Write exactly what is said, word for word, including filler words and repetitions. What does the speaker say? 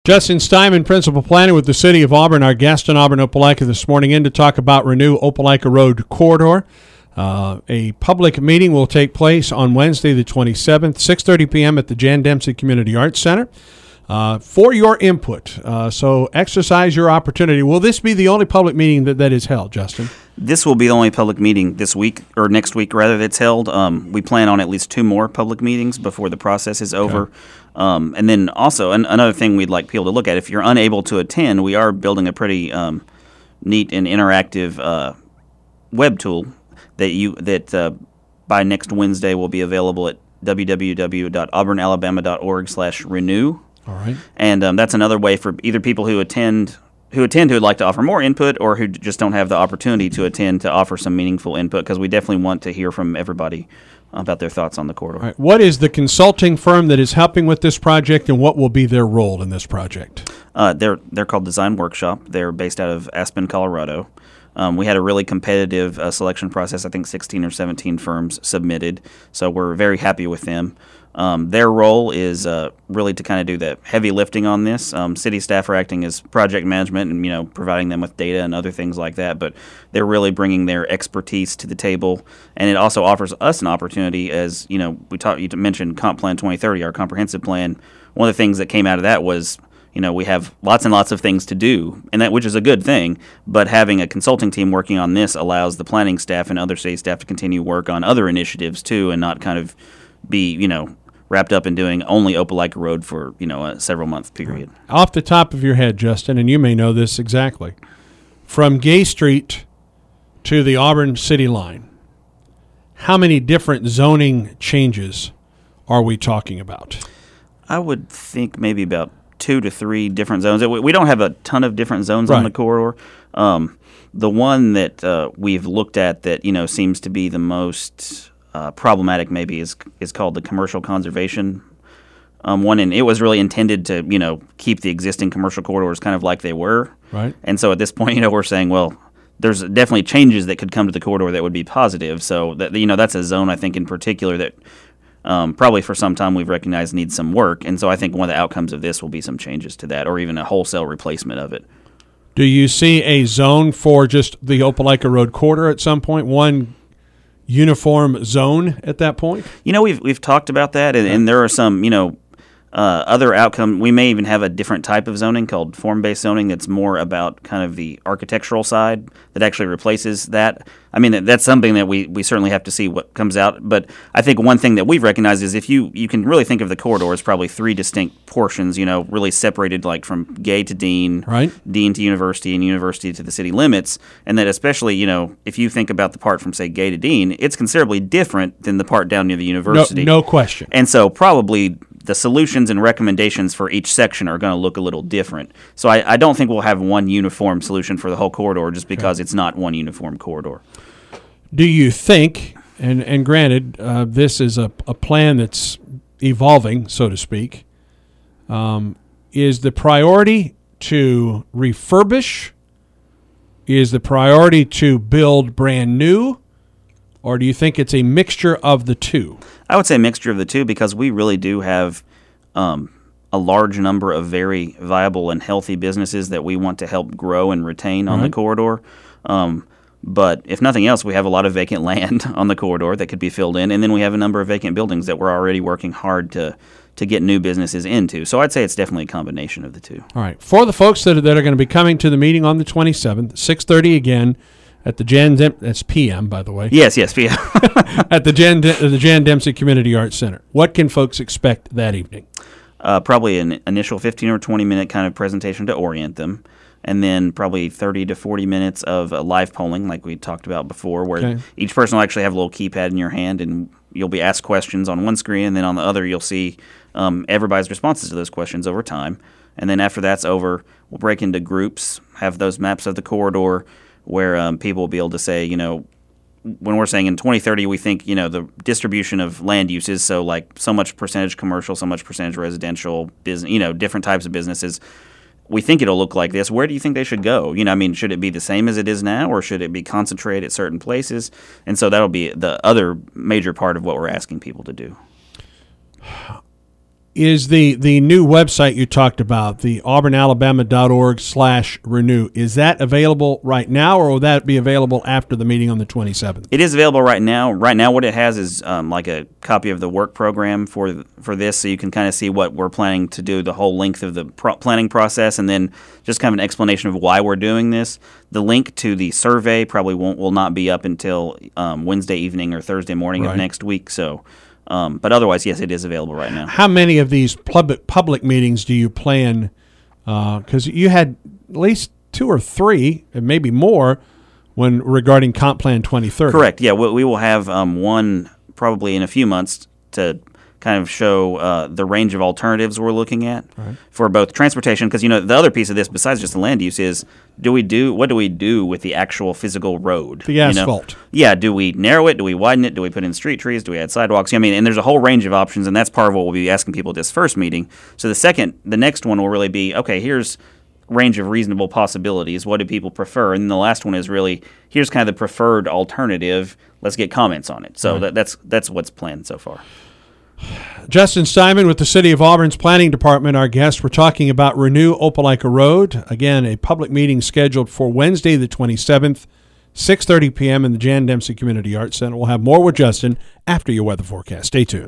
Justin Steinman, Principal Planner with the City of Auburn, our guest in Auburn-Opelika this morning in to talk about Renew Opelika Road Corridor. Uh, a public meeting will take place on Wednesday the twenty-seventh, six thirty p.m. at the Jan Dempsey Community Arts Center uh, for your input. Uh, so exercise your opportunity. Will this be the only public meeting that, that is held, Justin? This will be the only public meeting this week, or next week rather, that's held. Um, we plan on at least two more public meetings before the process is over. Okay. Um, and then also an, another thing we'd like people to look at, if you're unable to attend, we are building a pretty um, neat and interactive uh, web tool that you that uh, by next Wednesday will be available at w w w dot auburn alabama dot org slash renew. All right. And um, that's another way for either people who attend who attend who would like to offer more input, or who just don't have the opportunity to attend to offer some meaningful input, because we definitely want to hear from everybody about their thoughts on the corridor. All right. What is the consulting firm that is helping with this project, and what will be their role in this project? Uh, they're they're called Design Workshop. They're based out of Aspen, Colorado. Um, we had a really competitive uh, selection process. I think sixteen or seventeen firms submitted, so we're very happy with them. Um, their role is uh, really to kind of do the heavy lifting on this. Um, city staff are acting as project management and, you know, providing them with data and other things like that, but they're really bringing their expertise to the table. And it also offers us an opportunity, as, you know, we talked, you mentioned Comp Plan twenty thirty, our comprehensive plan. One of the things that came out of that was, you know, we have lots and lots of things to do, and that which is a good thing, but having a consulting team working on this allows the planning staff and other city staff to continue work on other initiatives too, and not kind of be, you know, wrapped up in doing only Opelika Road for, you know, a several month period. Off the top of your head, Justin, and you may know this exactly, from Gay Street to the Auburn City line, how many different zoning changes are we talking about? I would think maybe about two to three different zones. We don't have a ton of different zones right on the corridor. Um, the one that uh, we've looked at that, you know, seems to be the most Uh, problematic maybe is is called the commercial conservation um, one, and it was really intended to, you know, keep the existing commercial corridors kind of like they were. Right. And so at this point, you know, we're saying, well, there's definitely changes that could come to the corridor that would be positive. So that, you know, that's a zone I think in particular that um, probably for some time we've recognized needs some work. And so I think one of the outcomes of this will be some changes to that, or even a wholesale replacement of it. Do you see a zone for just the Opelika Road corridor at some point? One uniform zone at that point? You know, we've we've talked about that, and, and there are some, you know, uh, other outcome. We may even have a different type of zoning called form-based zoning that's more about kind of the architectural side that actually replaces that. I mean, that's something that we, we certainly have to see what comes out. But I think one thing that we've recognized is if you, you can really think of the corridor as probably three distinct portions, you know, really separated like from Gay to Dean, right, Dean to University, and University to the city limits. And that especially, you know, if you think about the part from, say, Gay to Dean, it's considerably different than the part down near the university. No, no question. And so probably the solutions and recommendations for each section are going to look a little different. So I, I don't think we'll have one uniform solution for the whole corridor just because okay. it's not one uniform corridor. Do you think, and, and granted, uh, this is a, a plan that's evolving, so to speak, um, is the priority to refurbish? Is the priority to build brand new? Or do you think it's a mixture of the two? I would say a mixture of the two, because we really do have um, a large number of very viable and healthy businesses that we want to help grow and retain on right. the corridor. Um, but if nothing else, we have a lot of vacant land on the corridor that could be filled in, and then we have a number of vacant buildings that we're already working hard to to get new businesses into. So I'd say it's definitely a combination of the two. All right. For the folks that are, that are going to be coming to the meeting on the twenty-seventh, six thirty again, at the Jan Dem- that's P M, by the way. Yes, yes, P M. At the Jan De- the Jan Dempsey Community Arts Center. What can folks expect that evening? Uh, probably an initial fifteen or twenty minute kind of presentation to orient them, and then probably thirty to forty minutes of uh, live polling, like we talked about before, where okay. each person will actually have a little keypad in your hand, and you'll be asked questions on one screen, and then on the other you'll see um, everybody's responses to those questions over time. And then after that's over, we'll break into groups, have those maps of the corridor, where um, people will be able to say, you know, when we're saying in twenty thirty, we think, you know, the distribution of land uses, so like so much percentage commercial, so much percentage residential, business, you know, different types of businesses. We think it'll look like this. Where do you think they should go? You know, I mean, should it be the same as it is now, or should it be concentrated at certain places? And so that'll be the other major part of what we're asking people to do. Is the, the new website you talked about, the auburn alabama dot org slash renew, is that available right now, or will that be available after the meeting on the twenty-seventh? It is available right now. Right now what it has is um, like a copy of the work program for for this, so you can kind of see what we're planning to do, the whole length of the pro- planning process, and then just kind of an explanation of why we're doing this. The link to the survey probably won't will not be up until um, Wednesday evening or Thursday morning Right. of next week, so... Um, but otherwise, yes, it is available right now. How many of these public public meetings do you plan? Because you had at least two or three, and maybe more, when regarding Comp Plan twenty thirty. Correct. Yeah, we, we will have um, one probably in a few months to kind of show uh, the range of alternatives we're looking at Right. for both transportation. Because you know the other piece of this, besides just the land use, is do we do what do we do with the actual physical road? The you know? asphalt. Yeah. Do we narrow it? Do we widen it? Do we put in street trees? Do we add sidewalks? I mean, and there's a whole range of options, and that's part of what we'll be asking people at this first meeting. So the second, the next one will really be okay. Here's range of reasonable possibilities. What do people prefer? And then the last one is really here's kind of the preferred alternative. Let's get comments on it. So Right. that, that's that's what's planned so far. Justin Simon with the City of Auburn's Planning Department, our guest. We're talking about Renew Opelika Road. Again, a public meeting scheduled for Wednesday the twenty-seventh, six thirty p.m. in the Jan Dempsey Community Arts Center. We'll have more with Justin after your weather forecast. Stay tuned.